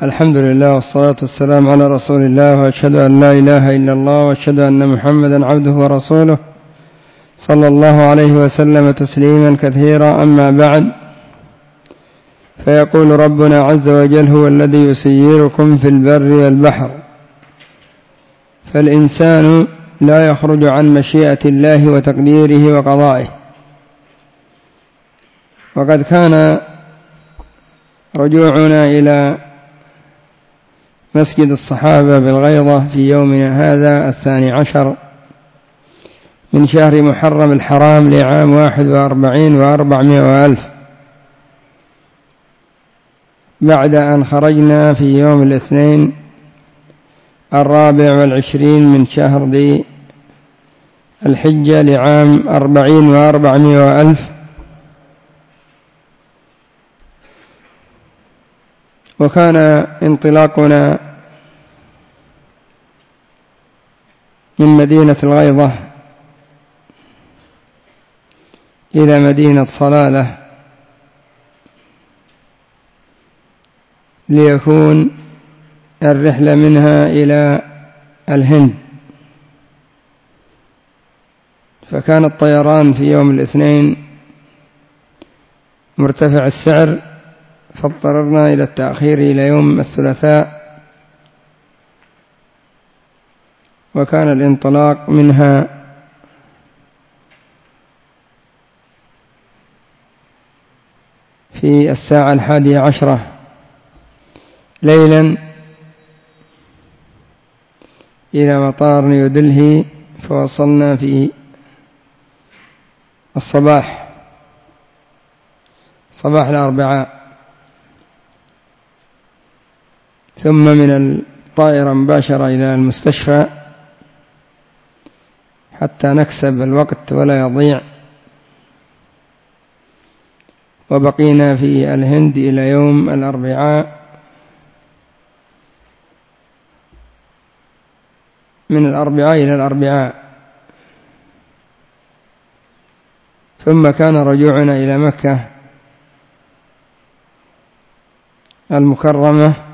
الحمد لله والصلاة والسلام على رسول الله، وأشهد أن لا إله إلا الله، وأشهد أن محمدا عبده ورسوله صلى الله عليه وسلم تسليما كثيرا. أما بعد، فيقول ربنا عز وجل: هو الذي يسيركم في البر والبحر. فالإنسان لا يخرج عن مشيئة الله وتقديره وقضائه. وقد كان رجوعنا إلى مسجد الصحابة بالغيضة في يومنا هذا 12 من شهر محرم الحرام لعام 41 و400 ألف، بعد أن خرجنا في يوم الاثنين 24 من شهر ذي الحجة لعام 40 و400 ألف. وكان انطلاقنا من مدينة الغيضة إلى مدينة صلالة ليكون الرحلة منها إلى الهند. فكان الطيران في يوم الاثنين مرتفع السعر، فاضطررنا إلى التأخير إلى يوم الثلاثاء، وكان الانطلاق منها في 11:10 ليلا إلى مطار نيودلهي، فوصلنا في الصباح، صباح الأربعاء، ثم من الطائرة مباشرة إلى المستشفى حتى نكسب الوقت ولا يضيع. وبقينا في الهند إلى يوم الأربعاء، من الأربعاء إلى الأربعاء، ثم كان رجوعنا إلى مكة المكرمة،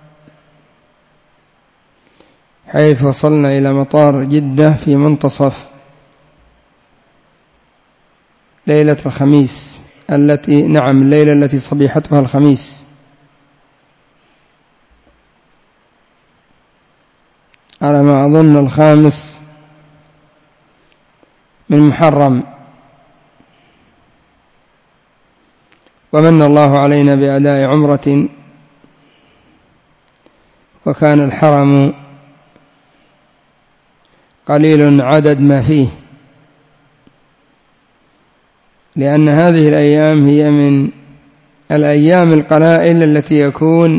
حيث وصلنا إلى مطار جدة في منتصف ليلة الخميس الليلة التي صبيحتها الخميس، على ما أظن 5 من محرم. ومن الله علينا بأداء عمرة، وكان الحرم قليل عدد ما فيه، لأن هذه الأيام هي من الأيام القلائل التي يكون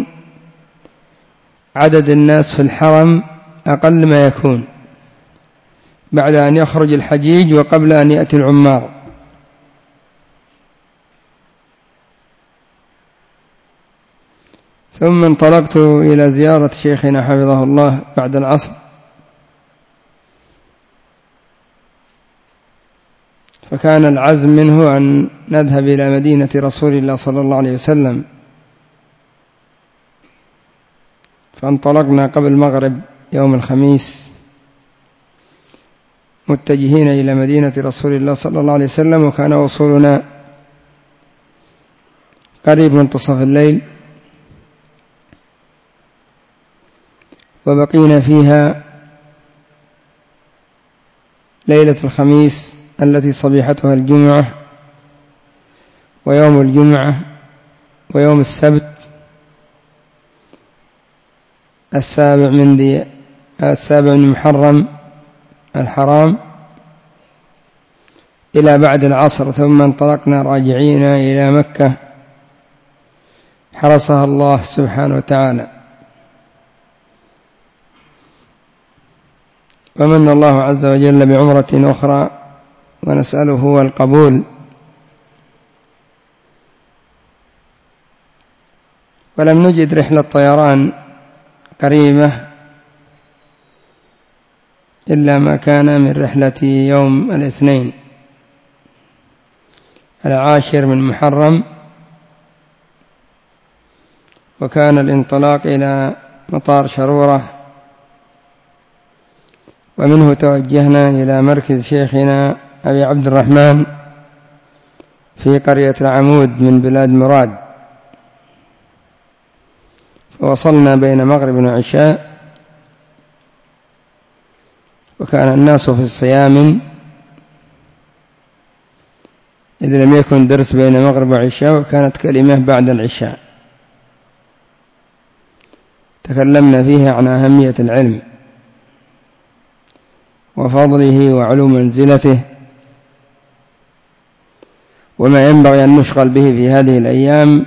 عدد الناس في الحرم أقل ما يكون بعد أن يخرج الحجيج وقبل أن يأتي العمار. ثم انطلقت إلى زيارة شيخنا حفظه الله بعد العصر، فكان العزم منه أن نذهب إلى مدينة رسول الله صلى الله عليه وسلم، فانطلقنا قبل المغرب يوم الخميس متجهين إلى مدينة رسول الله صلى الله عليه وسلم، وكان وصولنا قريب منتصف الليل، وبقينا فيها ليلة الخميس التي صبيحتها الجمعة، ويوم الجمعة، ويوم السبت 7 من محرم الحرام إلى بعد العصر. ثم انطلقنا راجعين إلى مكة حرسها الله سبحانه وتعالى. ومن الله عز وجل بعمرة أخرى، ونسأله القبول. ولم نجد رحلة طيران قريبة إلا ما كان من رحلة يوم الاثنين 10 من محرم وكان الانطلاق إلى مطار شرورة، ومنه توجهنا إلى مركز شيخنا أبي عبد الرحمن في قرية العمود من بلاد مراد، فوصلنا بين مغرب وعشاء، وكان الناس في الصيام إذ لم يكن درس بين مغرب وعشاء، وكانت كلمة بعد العشاء تكلمنا فيها عن أهمية العلم وفضله وعلو منزلته، وما ينبغي أن نشغل به في هذه الأيام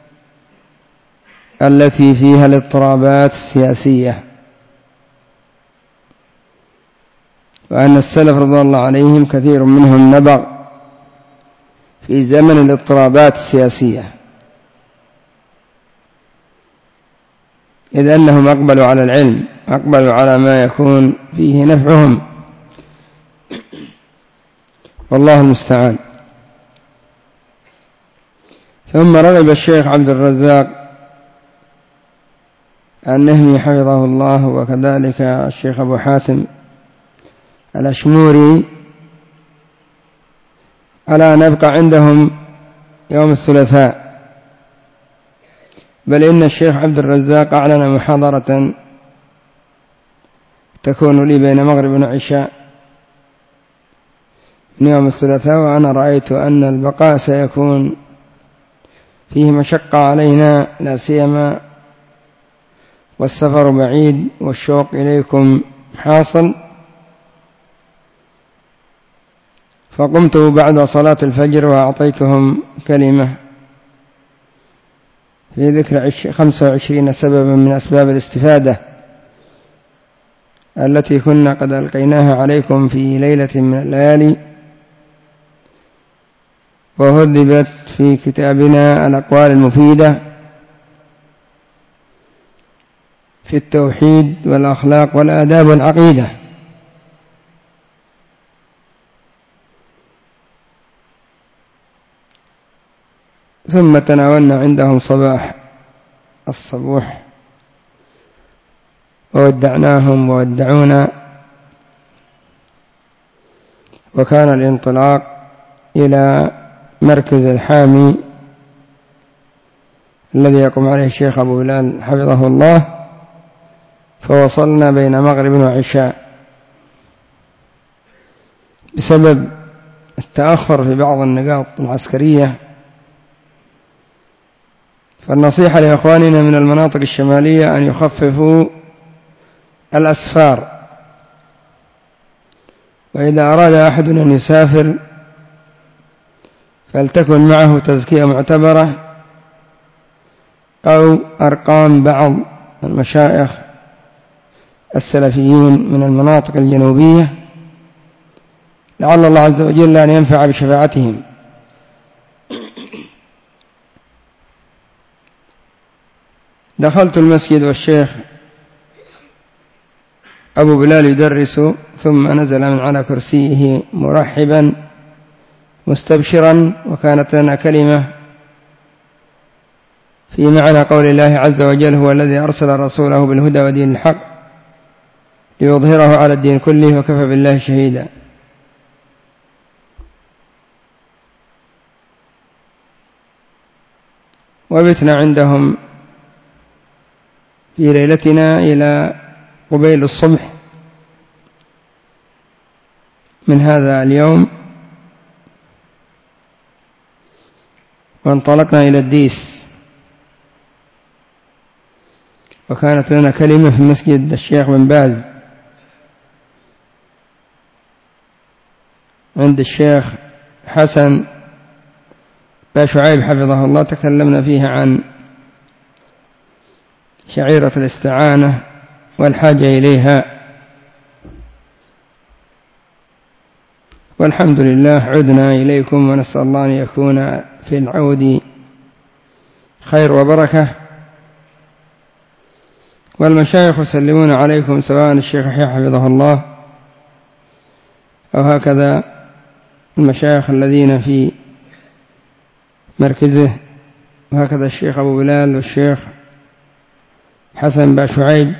التي فيها الاضطرابات السياسية، وأن السلف رضي الله عليهم كثير منهم نبغ في زمن الاضطرابات السياسية، إذ أنهم أقبلوا على العلم، أقبلوا على ما يكون فيه نفعهم، والله المستعان. ثم رغب الشيخ عبد الرزاق النهمي حفظه الله، وكذلك الشيخ أبو حاتم الأشموري، على أن نبقى عندهم يوم الثلاثاء، بل إن الشيخ عبد الرزاق أعلن محاضرة تكون لي بين مغرب وعشاء من يوم الثلاثاء، وأنا رأيت أن البقاء سيكون فيه مشقة علينا، لا سيما والسفر بعيد والشوق إليكم حاصل، فقمت بعد صلاة الفجر وأعطيتهم كلمة في ذكر 25 سببا من أسباب الاستفادة التي كنا قد ألقيناها عليكم في ليلة من الليالي، وهذبت في كتابنا الأقوال المفيدة في التوحيد والأخلاق والآداب والعقيدة. ثم تناولنا عندهم صباح الصبوح، وودعناهم وودعونا، وكان الانطلاق إلى مركز الحامي الذي يقوم عليه الشيخ أبو بلال حفظه الله، فوصلنا بين مغرب وعشاء بسبب التأخر في بعض النقاط العسكرية. فالنصيحة لإخواننا من المناطق الشمالية أن يخففوا الأسفار، وإذا أراد أحد أن يسافر فلتكن معه تزكية معتبرة أو أرقام بعض المشايخ السلفيين من المناطق الجنوبية، لعل الله عز وجل أن ينفع بشفاعتهم. دخلت المسجد والشيخ أبو بلال يدرس، ثم نزل من على كرسيه مرحبا مستبشرا، وكانت لنا كلمة في معنى قول الله عز وجل: هو الذي أرسل رسوله بالهدى ودين الحق ليظهره على الدين كله وكفى بالله شهيدا. وبتنا عندهم في ليلتنا إلى قبيل الصبح من هذا اليوم، وانطلقنا إلى الديس، وكانت لنا كلمة في مسجد الشيخ بن باز عند الشيخ حسن شعيب حفظه الله، تكلمنا فيها عن شعيرة الاستعانة والحاجة إليها، والحمد لله عدنا إليكم، ونسأل الله أن يكون في العود خير وبركة. والمشايخ يسلمون عليكم، سواء الشيخ يحيى حفظه الله أو هكذا المشايخ الذين في مركزه، وهكذا الشيخ أبو بلال والشيخ حسن بن شعيب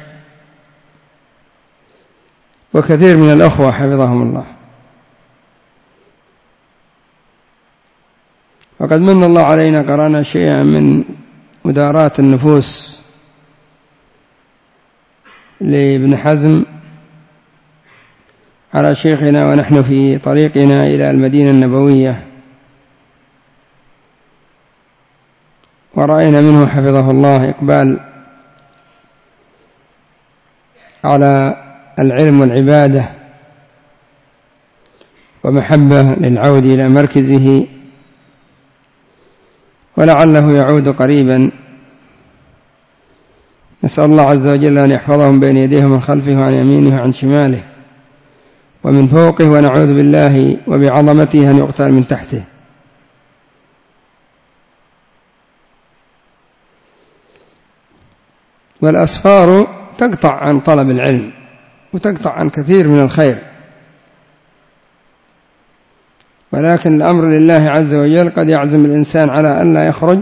وكثير من الأخوة حفظهم الله. وقد من الله علينا قرأنا شيئا من مدارات النفوس لابن حزم على شيخنا ونحن في طريقنا إلى المدينة النبوية، ورأينا منه حفظه الله إقبال على العلم والعبادة ومحبة للعود إلى مركزه، ولعله يعود قريبا. نسأل الله عز وجل أن يحفظهم بين يديه ومن خلفه وعن يمينه وعن شماله ومن فوقه، ونعوذ بالله وبعظمته أن يقتل من تحته. والأسفار تقطع عن طلب العلم وتقطع عن كثير من الخير، ولكن الأمر لله عز وجل. قد يعزم الإنسان على أن لا يخرج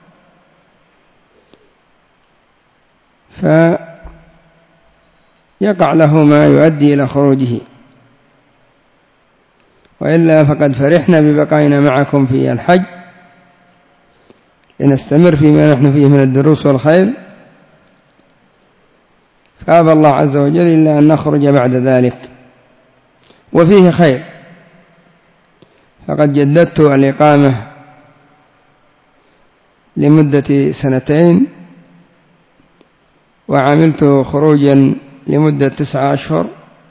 فيقع له ما يؤدي إلى خروجه، وإلا فقد فرحنا ببقائنا معكم في الحج لنستمر فيما نحن فيه من الدروس والخير، فأبى الله عز وجل إلا أن نخرج بعد ذلك، وفيه خير. فقد جددت الإقامة لمدة 2 وعملت خروجا لمدة 9 أشهر.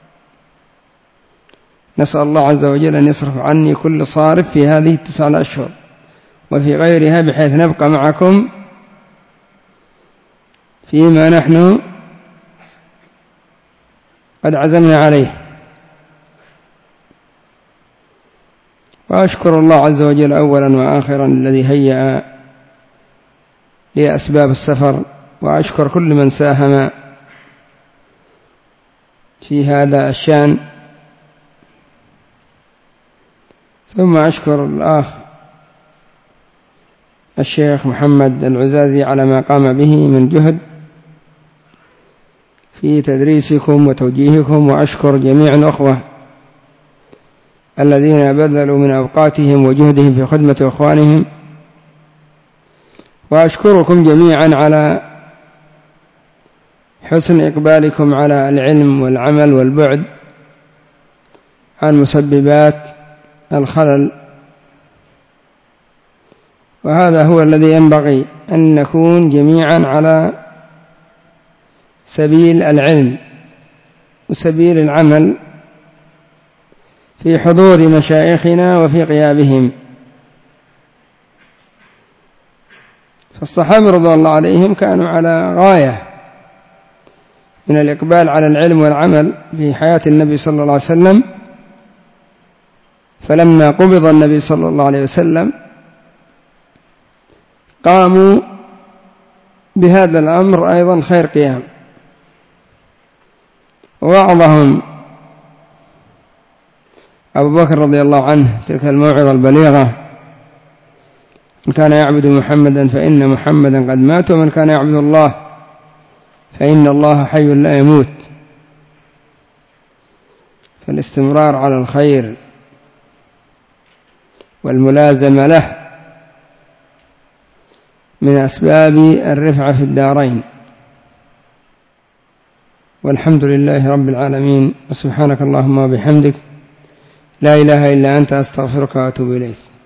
نسأل الله عز وجل أن يصرف عني كل صارف في هذه 9 أشهر وفي غيرها، بحيث نبقى معكم فيما نحن قد عزمنا عليه. وأشكر الله عز وجل أولا وآخرا الذي هيأ لي أسباب السفر، وأشكر كل من ساهم في هذا الشأن. ثم أشكر الأخ الشيخ محمد العزازي على ما قام به من جهد في تدريسكم وتوجيهكم، وأشكر جميع الأخوة الذين بذلوا من أوقاتهم وجهدهم في خدمة إخوانهم، وأشكركم جميعا على حسن إقبالكم على العلم والعمل والبعد عن مسببات الخلل. وهذا هو الذي ينبغي أن نكون جميعا على سبيل العلم وسبيل العمل في حضور مشايخنا وفي غيابهم. فالصحابة رضي الله عليهم كانوا على غاية من الإقبال على العلم والعمل في حياة النبي صلى الله عليه وسلم، فلما قبض النبي صلى الله عليه وسلم قاموا بهذا الأمر أيضا خير قيام. ووعظهم أبو بكر رضي الله عنه تلك الموعظة البليغة: من كان يعبد محمدا فإن محمدا قد مات، ومن كان يعبد الله فإن الله حي لا يموت. فالاستمرار على الخير والملازمة له من أسباب الرفعة في الدارين. والحمد لله رب العالمين، وسبحانك اللهم وبحمدك، لا إله إلا أنت، أستغفرك وأتوب إليك.